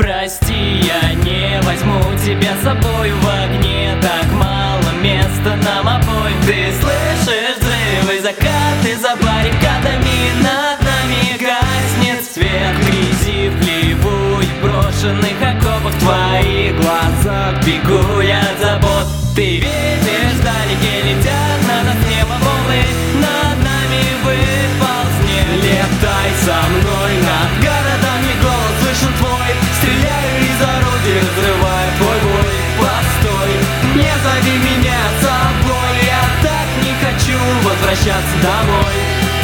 Прости, я не возьму тебя с собой в огне. Так мало места нам обоим. Ты слышишь взрывы, закаты за баррикадами. Над нами гаснет свет в грязи, в хлеву и брошенных окопах. В твоих глазах бегу я от забот. Ты видишь, вдалеке летят на нас небо волны. Над нами выпал снег. Летай со мной над городами, голос слышен твой. Стреляю из орудия, взрываю твой бой. Постой, не зови меня с собой. Я так не хочу возвращаться домой.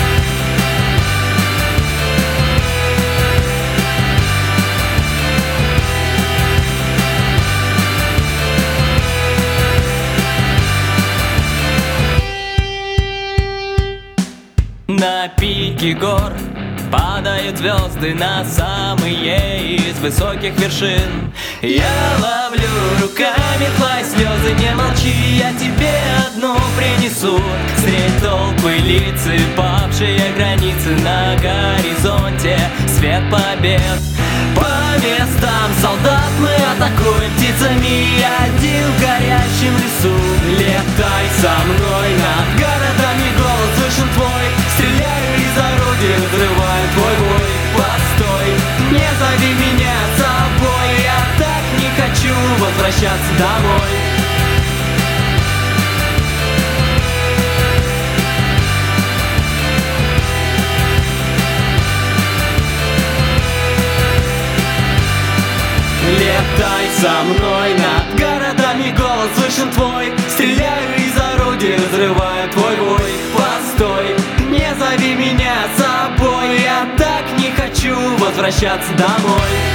На пике гор падают звезды на самые из высоких вершин. Я ловлю руками твои слезы, не молчи, я тебе одну принесу. Средь толпы лиц и павшие границы, на горизонте свет побед. По местам солдат мы атакуем птицами, один в горящем лесу. Летай со мной над городами, голос слышен твой. Стреляю из орудия, взрываю твой бой. Постой, не зови меня с собой. Я так не хочу возвращаться домой. Летай со мной над городами, голос слышен твой. Стреляю из орудия, взрываю твой бой. Постой, не зови меня с собой. Я так не хочу возвращаться домой.